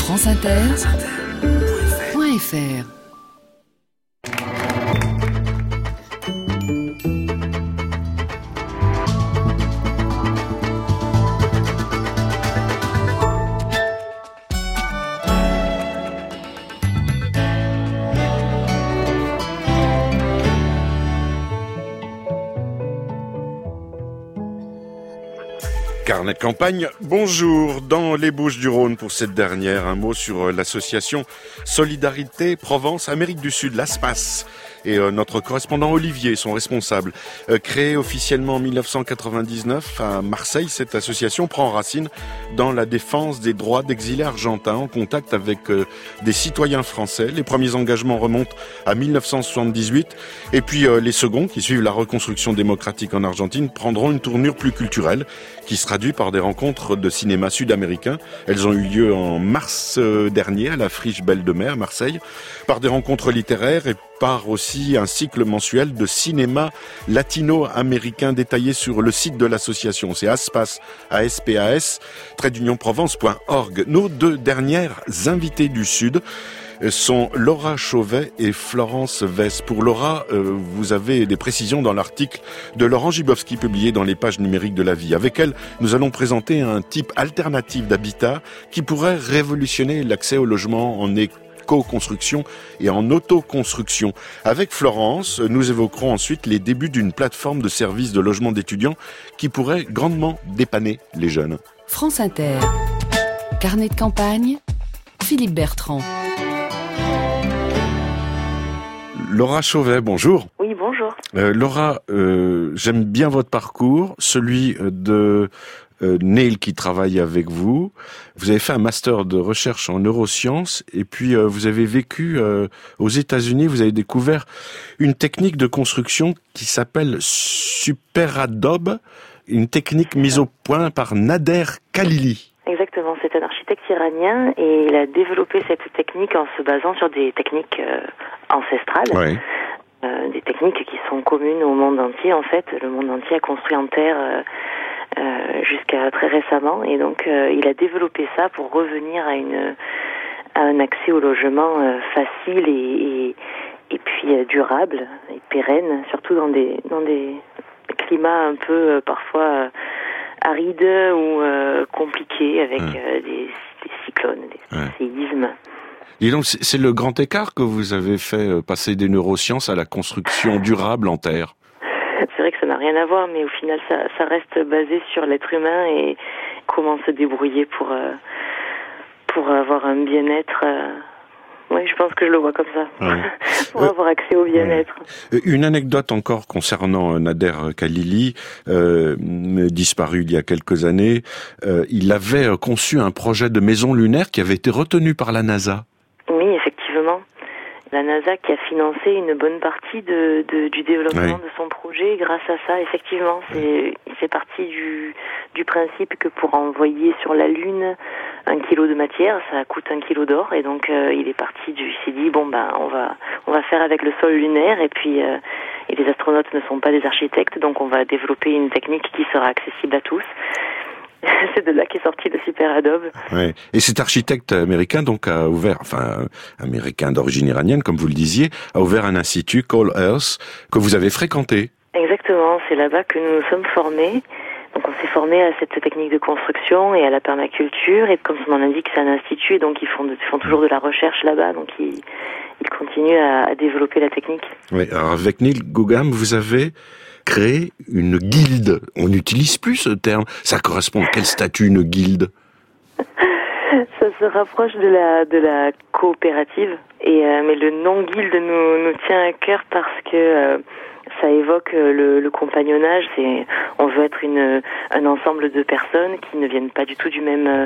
franceinter.fr. Carnet de campagne, bonjour. Dans les Bouches-du-Rhône, pour cette dernière, un mot sur l'association Solidarité Provence-Amérique du Sud, l'ASPAS. Et notre correspondant Olivier, son responsable. Créée officiellement en 1999 à Marseille, cette association prend racine dans la défense des droits d'exilés argentins en contact avec des citoyens français. Les premiers engagements remontent à 1978 et puis les seconds, qui suivent la reconstruction démocratique en Argentine, prendront une tournure plus culturelle qui se traduit par des rencontres de cinéma sud-américain. Elles ont eu lieu en mars dernier à la Friche Belle de Mer, Marseille, par des rencontres littéraires et par aussi un cycle mensuel de cinéma latino-américain détaillé sur le site de l'association. C'est ASPAS, ASPAS, _provence.org. Nos deux dernières invitées du Sud sont Laura Chauvet et Florence Vess. Pour Laura, vous avez des précisions dans l'article de Laurent Gibowski publié dans les pages numériques de La Vie. Avec elle, nous allons présenter un type alternatif d'habitat qui pourrait révolutionner l'accès au logement en co-construction et en autoconstruction. Avec Florence, nous évoquerons ensuite les débuts d'une plateforme de services de logement d'étudiants qui pourrait grandement dépanner les jeunes. France Inter. Carnet de campagne, Philippe Bertrand. Laura Chauvet, bonjour. Oui, bonjour. Laura, j'aime bien votre parcours, celui de Neil qui travaille avec vous. Vous avez fait un master de recherche en neurosciences et puis vous avez vécu aux États-Unis. Vous avez découvert une technique de construction qui s'appelle SuperAdobe, une technique mise au point par Nader Khalili. Exactement, c'est un architecte iranien et il a développé cette technique en se basant sur des techniques ancestrales. Ouais. Des techniques qui sont communes au monde entier. En fait, le monde entier a construit en terre jusqu'à très récemment, et donc il a développé ça pour revenir à un accès au logement facile et puis durable et pérenne, surtout dans des climats un peu parfois arides ou compliqués avec des cyclones, des séismes. Et donc c'est le grand écart que vous avez fait, passer des neurosciences à la construction durable en terre. C'est vrai que ça n'a rien à voir, mais au final, ça reste basé sur l'être humain et comment se débrouiller pour avoir un bien-être. Oui, je pense que je le vois comme ça. Ouais. Pour avoir accès au bien-être. Une anecdote encore concernant Nader Khalili, disparu il y a quelques années. Il avait conçu un projet de maison lunaire qui avait été retenu par la NASA. Oui, effectivement. La NASA qui a financé une bonne partie du développement de son projet. Grâce à ça, effectivement, c'est parti du principe que pour envoyer sur la Lune 1 kilo de matière, ça coûte 1 kilo d'or. Et donc, il s'est dit, on va faire avec le sol lunaire. Et puis, et les astronautes ne sont pas des architectes, donc on va développer une technique qui sera accessible à tous. C'est de là qu'est sorti le SuperAdobe. Ouais. Et cet architecte américain, donc, américain d'origine iranienne, comme vous le disiez, a ouvert un institut, Call Earth, que vous avez fréquenté. Exactement. C'est là-bas que nous nous sommes formés. Donc, on s'est formés à cette technique de construction et à la permaculture. Et comme son nom l'indique, c'est un institut. Donc, ils font toujours de la recherche là-bas. Donc, ils continuent à développer la technique. Oui. Alors, avec Neil Gugam, vous avez créer une guilde. On n'utilise plus ce terme. Ça correspond à quel statut, une guilde? Ça se rapproche de la coopérative. Mais le nom guilde nous tient à cœur parce que ça évoque le compagnonnage. On veut être un ensemble de personnes qui ne viennent pas du tout des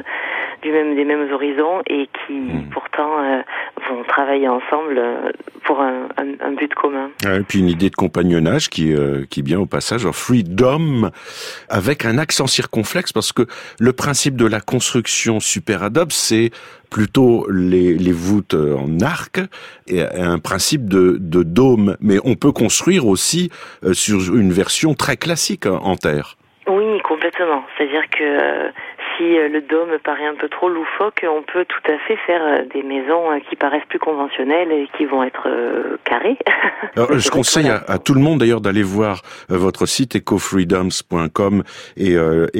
mêmes horizons et qui pourtant vont travailler ensemble pour un but commun. Et puis une idée de compagnonnage qui est bien au passage, freedom, avec un accent circonflexe, parce que le principe de la construction SuperAdobe, c'est plutôt les voûtes en arc et un principe de dôme. Mais on peut construire aussi sur une version très classique en terre. Oui, complètement. C'est-à-dire que si le dôme paraît un peu trop loufoque, on peut tout à fait faire des maisons qui paraissent plus conventionnelles et qui vont être carrées. Alors, je conseille à tout le monde d'ailleurs d'aller voir votre site ecofreedoms.com et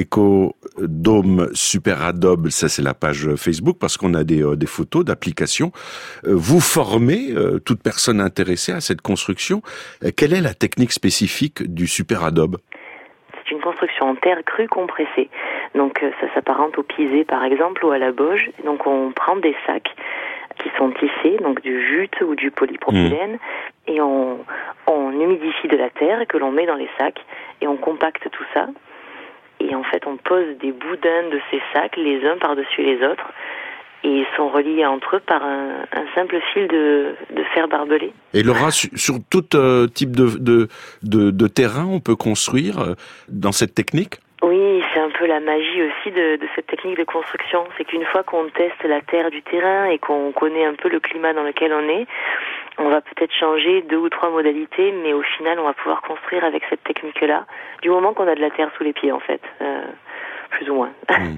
Ecodome Super Adobe, ça c'est la page Facebook, parce qu'on a des photos d'applications. Vous formez toute personne intéressée à cette construction. Quelle est la technique spécifique du Super Adobe ? C'est une construction en terre crue compressée. Donc ça s'apparente au pisé par exemple ou à la boge. Donc on prend des sacs qui sont tissés, donc du jute ou du polypropylène, et on humidifie de la terre que l'on met dans les sacs et on compacte tout ça. Et en fait on pose des boudins de ces sacs les uns par-dessus les autres. Et ils sont reliés entre eux par un simple fil de fer barbelé. Et Laura, sur tout type de terrain, on peut construire dans cette technique ? Oui, c'est un peu la magie aussi de cette technique de construction. C'est qu'une fois qu'on teste la terre du terrain et qu'on connaît un peu le climat dans lequel on va peut-être changer 2 ou 3 modalités, mais au final, on va pouvoir construire avec cette technique-là, du moment qu'on a de la terre sous les pieds, en fait. Plus ou moins.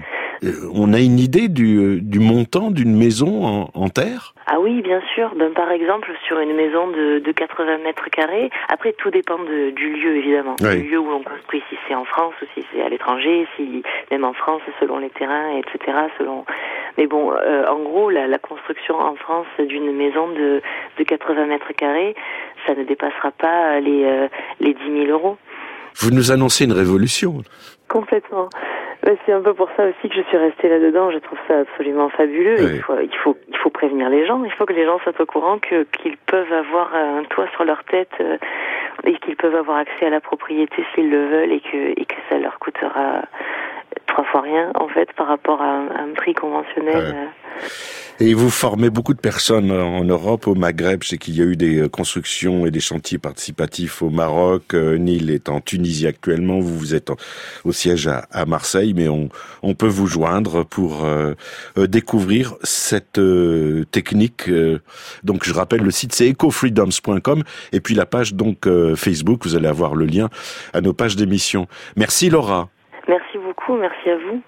On a une idée du montant d'une maison en terre ? Ah oui, bien sûr. Par exemple, sur une maison de 80 mètres carrés, après tout dépend du lieu évidemment, du lieu où l'on construit, si c'est en France ou si c'est à l'étranger, si même en France selon les terrains, etc. Mais bon, en gros, la construction en France d'une maison de 80 mètres carrés, ça ne dépassera pas les 10 000 euros. Vous nous annoncez une révolution. Complètement. C'est un peu pour ça aussi que je suis restée là-dedans. Je trouve ça absolument fabuleux. Oui. Il faut prévenir les gens. Il faut que les gens soient au courant qu'ils peuvent avoir un toit sur leur tête et qu'ils peuvent avoir accès à la propriété s'ils le veulent et que ça leur coûtera 3 fois rien en fait par rapport à un prix conventionnel. Et vous formez beaucoup de personnes en Europe, au Maghreb. Je sais qu'il y a eu des constructions et des chantiers participatifs au Maroc. Neil est en Tunisie actuellement. Vous êtes au siège à Marseille, mais on peut vous joindre pour découvrir cette technique. Donc, je rappelle, le site c'est ecofreedoms.com et puis la page donc Facebook. Vous allez avoir le lien à nos pages d'émission. Merci Laura. Merci beaucoup. Merci à vous.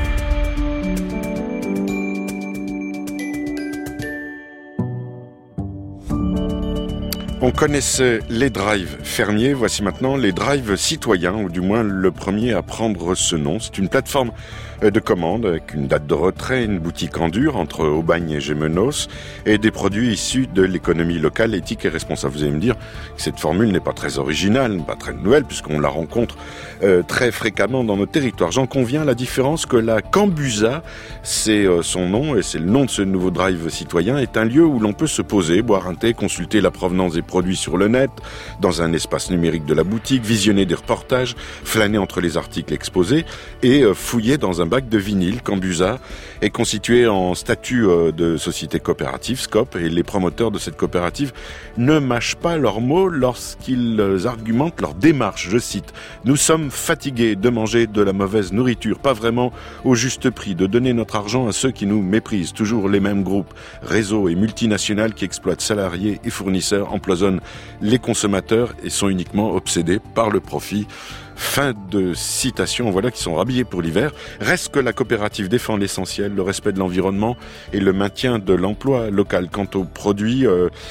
On connaissait les drives fermiers, voici maintenant les drives citoyens, ou du moins le premier à prendre ce nom. C'est une plateforme de commande avec une date de retrait, une boutique en dur entre Aubagne et Gémenos et des produits issus de l'économie locale, éthique et responsable. Vous allez me dire que cette formule n'est pas très originale, pas très nouvelle puisqu'on la rencontre très fréquemment dans nos territoires. J'en conviens, la différence que la Cambusa, c'est son nom et c'est le nom de ce nouveau drive citoyen, est un lieu où l'on peut se poser, boire un thé, consulter la provenance des produits sur le net, dans un espace numérique de la boutique, visionner des reportages, flâner entre les articles exposés et fouiller dans un bac de vinyle. Cambusa est constitué en statut de société coopérative, SCOP, et les promoteurs de cette coopérative ne mâchent pas leurs mots lorsqu'ils argumentent leur démarche. Je cite: « Nous sommes fatigués de manger de la mauvaise nourriture, pas vraiment au juste prix, de donner notre argent à ceux qui nous méprisent. Toujours les mêmes groupes, réseaux et multinationales qui exploitent salariés et fournisseurs, empoisonnent les consommateurs et sont uniquement obsédés par le profit. » Fin de citation. Voilà qui sont rhabillés pour l'hiver. Reste que la coopérative défend l'essentiel, le respect de l'environnement et le maintien de l'emploi local. Quant aux produits,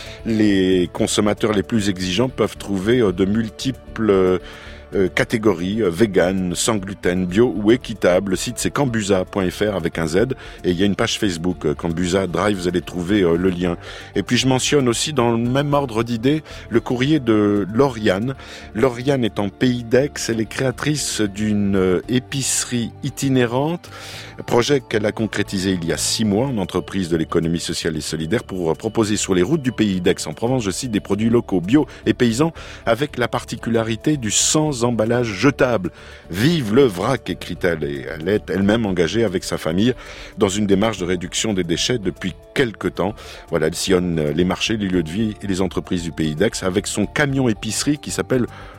les consommateurs les plus exigeants peuvent trouver de multiples catégories, vegan, sans gluten, bio ou équitable. Le site c'est cambusa.fr avec un Z et il y a une page Facebook Cambusa Drive, vous allez trouver le lien. Et puis je mentionne aussi dans le même ordre d'idée le courrier de Lauriane. Lauriane est en Pays d'Aix, elle est créatrice d'une épicerie itinérante, projet qu'elle a concrétisé il y a 6 mois en entreprise de l'économie sociale et solidaire pour proposer sur les routes du Pays d'Aix en Provence, je cite, des produits locaux, bio et paysans avec la particularité du sans emballage jetable. Vive le vrac, écrit-elle, et elle est elle-même engagée avec sa famille dans une démarche de réduction des déchets depuis quelque temps. Voilà, elle sillonne les marchés, les lieux de vie et les entreprises du Pays d'Aix avec son camion épicerie qui s'appelle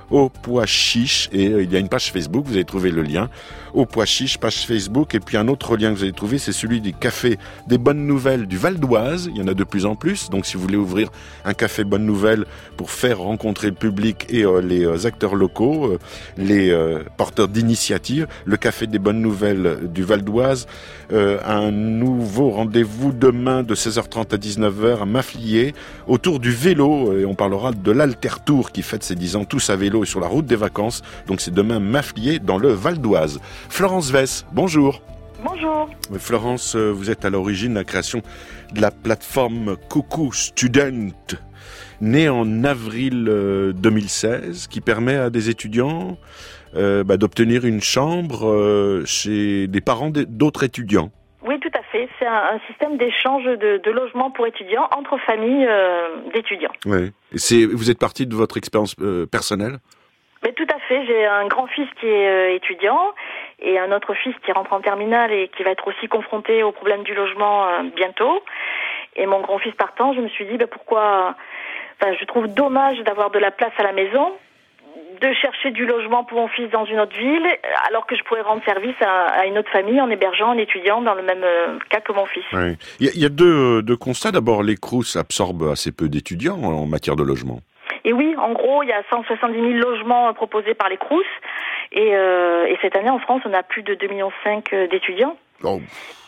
Au Pois Chiche, et il y a une page Facebook, vous allez trouver le lien, Au Pois Chiche, page Facebook, et puis un autre lien que vous allez trouver, c'est celui du café des Bonnes Nouvelles du Val d'Oise. Il y en a de plus en plus, donc si vous voulez ouvrir un café Bonnes Nouvelles pour faire rencontrer le public et les acteurs locaux, les porteurs d'initiatives, le café des Bonnes Nouvelles du Val d'Oise, un nouveau rendez-vous demain de 16h30 à 19h à Maffliers, autour du vélo, et on parlera de l'Altertour qui fête ses 10 ans tous à vélo et sur la route des vacances. Donc c'est demain Maffliers dans le Val d'Oise. Florence Wess, bonjour. Bonjour. Florence, vous êtes à l'origine de la création de la plateforme Coucou Student, née en avril 2016, qui permet à des étudiants d'obtenir une chambre chez des parents d'autres étudiants. Oui, tout à fait. C'est un système d'échange de logements pour étudiants entre familles d'étudiants. Oui. Vous êtes partie de votre expérience personnelle ? Mais tout à fait. J'ai un grand-fils qui est étudiant et un autre fils qui rentre en terminale et qui va être aussi confronté au problème du logement bientôt. Et mon grand-fils partant, je me suis dit pourquoi... je trouve dommage d'avoir de la place à la maison, de chercher du logement pour mon fils dans une autre ville, alors que je pourrais rendre service à une autre famille en hébergeant un étudiant dans le même cas que mon fils. Oui. Il y a deux constats. D'abord, les Crous absorbent assez peu d'étudiants en matière de logement. Et oui, en gros, il y a 170 000 logements proposés par les Crous. Et cette année, en France, on a plus de 2,5 millions d'étudiants. Oh.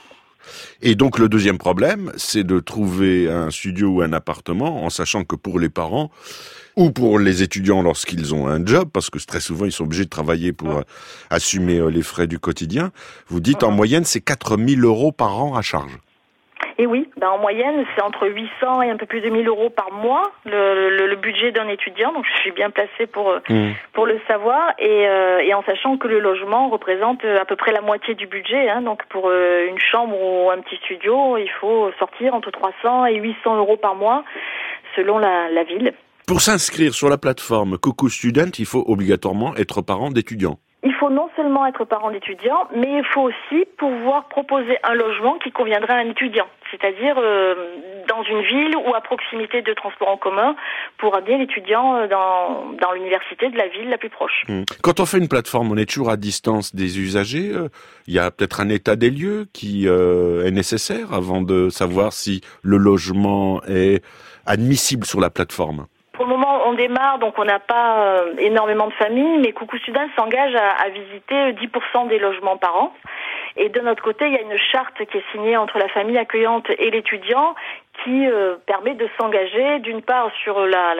Et donc, le deuxième problème, c'est de trouver un studio ou un appartement, en sachant que pour les parents, ou pour les étudiants lorsqu'ils ont un job, parce que très souvent, ils sont obligés de travailler pour assumer les frais du quotidien, vous dites en moyenne, c'est 4 000 € par an à charge. Et oui, en moyenne, c'est entre 800 et un peu plus de 1 000 € par mois, le budget d'un étudiant. Donc, je suis bien placée pour le savoir. Et en sachant que le logement représente à peu près la moitié du budget. Donc, pour une chambre ou un petit studio, il faut sortir entre 300 et 800 € par mois, selon la ville. Pour s'inscrire sur la plateforme Coucou Student, il faut obligatoirement être parent d'étudiants. Il faut non seulement être parent d'étudiant, mais il faut aussi pouvoir proposer un logement qui conviendrait à un étudiant, c'est-à-dire dans une ville ou à proximité de transports en commun pour amener l'étudiant dans l'université de la ville la plus proche. Quand on fait une plateforme, on est toujours à distance des usagers. Il y a peut-être un état des lieux qui est nécessaire avant de savoir si le logement est admissible sur la plateforme. Pour le moment, on démarre, donc on n'a pas énormément de familles, mais Coucou Student s'engage à visiter 10% des logements par an. Et de notre côté, il y a une charte qui est signée entre la famille accueillante et l'étudiant qui permet de s'engager d'une part sur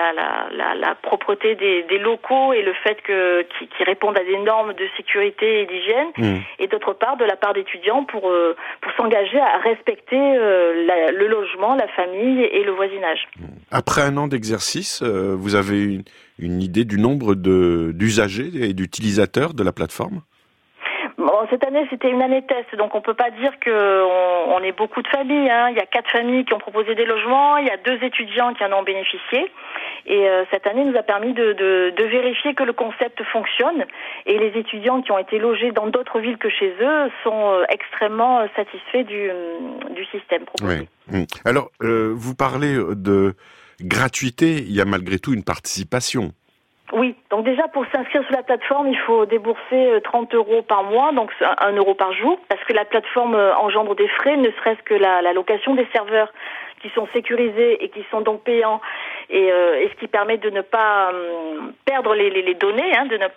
la propreté des locaux et le fait qu'ils répondent à des normes de sécurité et d'hygiène, et d'autre part de la part d'étudiants pour s'engager à respecter le logement, la famille et le voisinage. Après un an d'exercice, vous avez une idée du nombre d'usagers et d'utilisateurs de la plateforme ? Bon, cette année, c'était une année test, donc on peut pas dire qu'on est beaucoup de familles. Il y a 4 familles qui ont proposé des logements, il y a 2 étudiants qui en ont bénéficié. Et cette année nous a permis de vérifier que le concept fonctionne. Et les étudiants qui ont été logés dans d'autres villes que chez eux sont extrêmement satisfaits du système proposé. Oui. Alors, vous parlez de gratuité, il y a malgré tout une participation. Oui, donc déjà pour s'inscrire sur la plateforme, il faut débourser 30 € par mois, donc 1 € par jour, parce que la plateforme engendre des frais, ne serait-ce que la location des serveurs qui sont sécurisés et qui sont donc payants, et ce qui permet de ne pas perdre les données,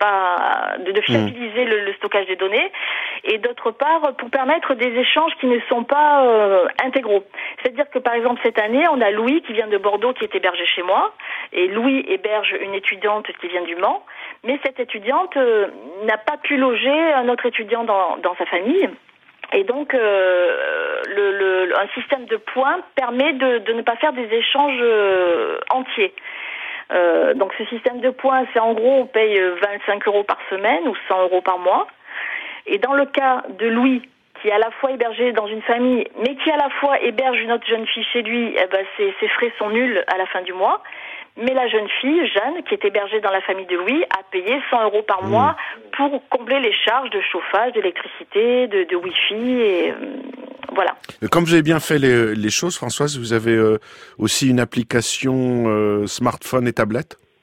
de fiabiliser le stockage des données, et d'autre part pour permettre des échanges qui ne sont pas intégraux. C'est-à-dire que par exemple cette année, on a Louis qui vient de Bordeaux qui est hébergé chez moi, et Louis héberge une étudiante qui vient du Mans, mais cette étudiante n'a pas pu loger un autre étudiant dans sa famille. Et donc, un système de points permet de ne pas faire des échanges entiers. Donc, ce système de points, c'est en gros, on paye 25 € par semaine ou 100 € par mois. Et dans le cas de Louis, qui est à la fois hébergé dans une famille, mais qui à la fois héberge une autre jeune fille chez lui, ses frais sont nuls à la fin du mois. Mais la jeune fille, Jeanne, qui est hébergée dans la famille de Louis, a payé 100 € par mois pour combler les charges de chauffage, d'électricité, de Wi-Fi, et voilà. Comme vous avez bien fait les choses, Françoise, vous avez aussi une application smartphone et tablette ?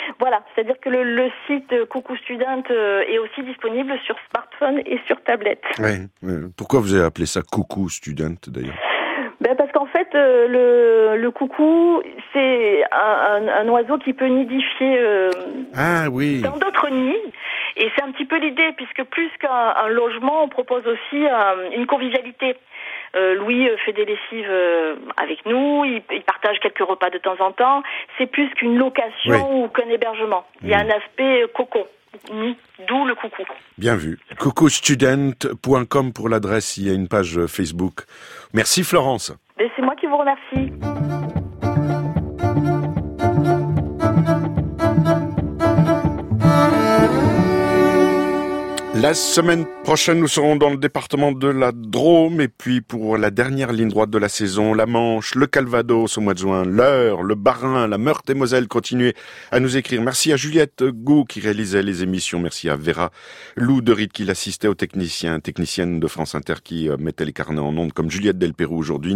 Voilà, C'est-à-dire que le site Coucou Student est aussi disponible sur smartphone et sur tablette. Ouais. Pourquoi vous avez appelé ça Coucou Student d'ailleurs? Parce qu'en fait, le coucou, c'est un oiseau qui peut nidifier dans d'autres nids. Et c'est un petit peu l'idée, puisque plus qu'un logement, on propose aussi une convivialité. Louis fait des lessives avec nous, il partage quelques repas de temps en temps. C'est plus qu'une location ou qu'un hébergement. Il y a un aspect cocon. D'où le coucou. Bien vu. coucoustudent.com pour l'adresse, il y a une page Facebook. Merci Florence. C'est moi qui vous remercie. La semaine prochaine, nous serons dans le département de la Drôme et puis pour la dernière ligne droite de la saison, la Manche, le Calvados au mois de juin, l'Eure, le Bas-Rhin, la Meurthe-et-Moselle. Continuez à nous écrire. Merci à Juliette Gou qui réalisait les émissions. Merci à Vera Lou de Rite qui l'assistait aux technicienne de France Inter qui mettait les carnets en ondes comme Juliette Delpérou aujourd'hui.